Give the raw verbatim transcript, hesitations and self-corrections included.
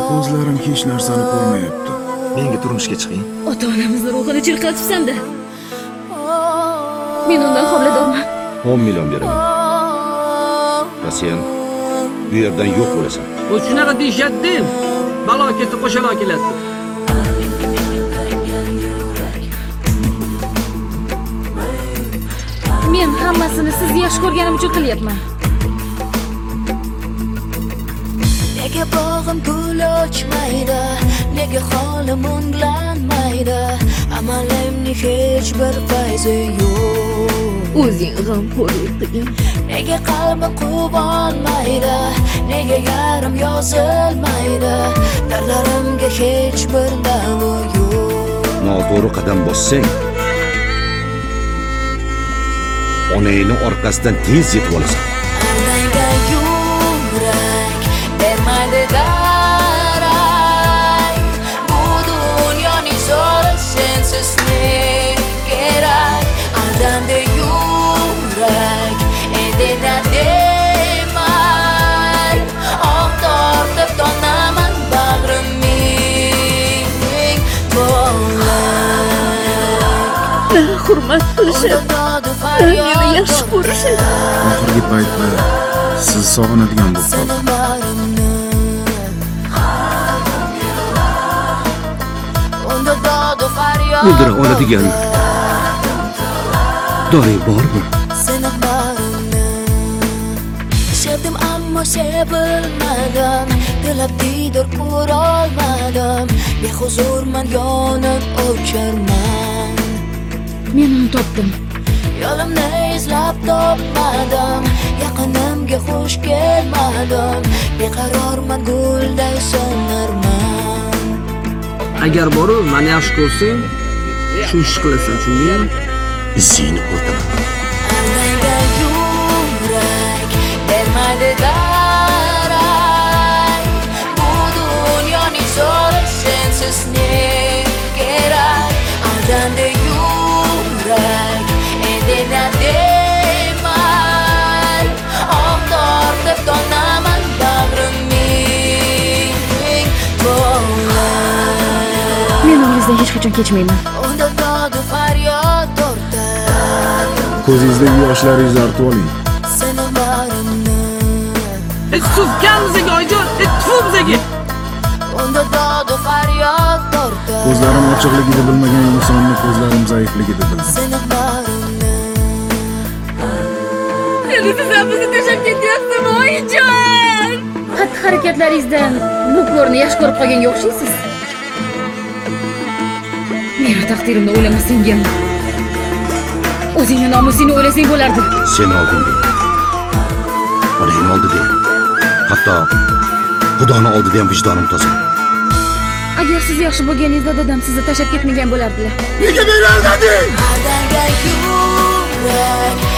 Ko'zlarim hech narsani ko'rmayapti. Menga turmushga chiqing. Ota-onamizni ruhini chirqatibsan-da. Men undan homiladorman. o'n million beraman. Va sen bu yerdan yo'q bo'lasan. Bu shunaqa deyishadi. Balo ketsa qo'shaloq keladi. Men hammasini sizni yaxshi ko'rganim uchun qilyapman. Nega bog'im gul ochmaydi, nega holim o'nglanmaydi, amalimning hech bir fayzi yo'q. O'zing g'amxo'rlik. Nega qalbim quvonmaydi, nega yarim yozilmaydi, dardlarimga hech bir davo yo'q. Noto'g'ri qadam bossang, onangning orqasidan tez yetib olasan. Alanga yurak bermaydi darak, bu dunyoning zo'ri sensiz ne kerak. Aldandi yurak endi demay, oq tortib tonaman bag'rimning to'lak. Hurmat qilishadi. Meni yaxshi ko'rishadi. Oxirgi paytda sizni sog'inadigan bo'lib qoldim. O'ldira oladigan doring bormi? Sevdim ammo sevilmadim, tilab diydor ko'rolmadim, behuzurman yonib o'charman. Men uni topdim. Yo'limni izlab topmadim, yaqinimga xush kelmadim, beqarorman gulday sonarman. Agar borib meni yaxshi ko'rsang, shu ish qilasan, tushundingmi? Izingni o'taman. Alanga yurak bermaydi darak, bu dunyoning zo'ri sensiz ne kerak. Aldandi yurak endi demay, oq tortib tonaman bag'rimning to'lak. Men ongizdan hech qachon kechmayman. Unda dod faryod tortar, Ko'zingizdagi yoshlaringizni artib oling. seni barimni. Suzgan bizaga oyijon, tfu bizaga. Unda dod faryod tortar, Ko'zlarim ochiqligini bilmagan insonni ko'zlarim zaifligini bildim. seni barimni. Endi siz ham bizni tashlab ketyapsizmi, oyijon? Xatti-harakatlaringizdan bu ko'rni yaxshi ko'rib qolganga o'xshaysiz. Meni taqdirimni o'ylamasang ham, o'zingni nomusingni o'ylasang bo'lardi. Sen oldingda, onangni oldida, hatto Xudoning oldida ham vijdonim toza. Agar siz yaxshi bo'lganingizda dadam sizni tashlab ketmagan bo'lardilar. Nega meni aldading? Alanga yurak